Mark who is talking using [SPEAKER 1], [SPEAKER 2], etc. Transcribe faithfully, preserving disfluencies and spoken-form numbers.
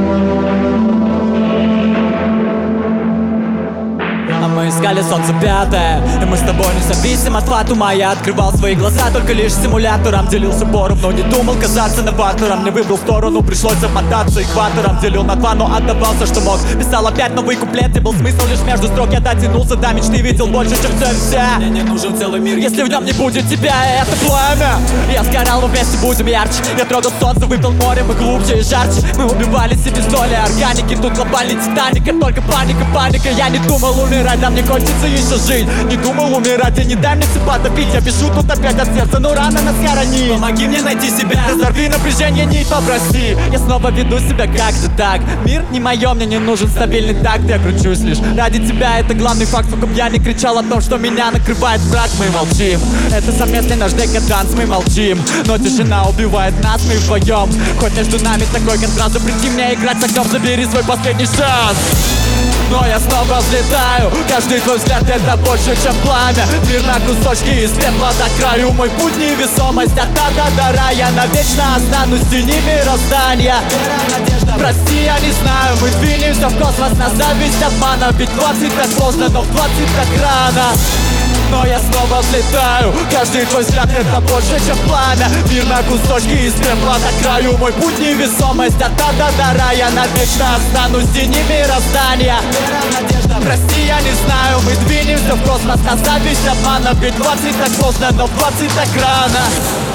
[SPEAKER 1] А мы искали солнце пятое, и мы с тобой независим от фатума. Я открывал свои глаза только лишь симулятором, делился поровну, не думал казаться новатором. Не выбрал сторону, пришлось обмотаться экватором. Делил на два, но отдавался, что мог. Писал опять новый куплет, где был смысл лишь между строк. Я дотянулся до мечты, видел больше, чем цель вся. Мне не нужен целый мир, если в нем не будет тебя. Это пламя, я сгорал, мы вместе будем ярче. Я трогал солнце, выпил море, мы глубже и жарче. Мы убивали себе с долей органики. Тут глобальный титаник, это только паника, паника. Я не думал умирать, да мне хочется еще жить. Не думал умирать, и не дай мне все потопить. Я пишу тут опять от сердца, но рано нас хоронит. Помоги мне найти себя, разорви напряжение, не попроси. Я снова веду себя как-то так. Мир не мое, мне не нужен стабильный такт. Я кручусь лишь ради тебя, это главный факт. Сколько б я не кричал о том, что меня накрывает мрак. Мы молчим, это совместный наш декаданс. Мы молчим, но тишина убивает нас, мы вдвоем. Хоть между нами такой контраст, запрети мне играть с огнем, забери свой последний шанс. Но я снова взлетаю, каждый твой взгляд это больше, чем пламя. Мир на кусочки из пепла до краю. Мой путь невесомость от ада до рая. Навечно останусь в тени мироздания. Прости, я не знаю, мы двинемся в космос на зависть обмана. Ведь двадцать так поздно, но в двадцать так рано. Но я снова взлетаю, каждый твой взгляд это больше, чем пламя. Мир на кусочки из пепла до краю. Мой путь невесомость от ада до рая. Навечно останусь в тени мироздания. Прости, я не знаю, мы двинемся в космос на зависть обмана. Ведь двадцать так поздно, но в двадцать так рано.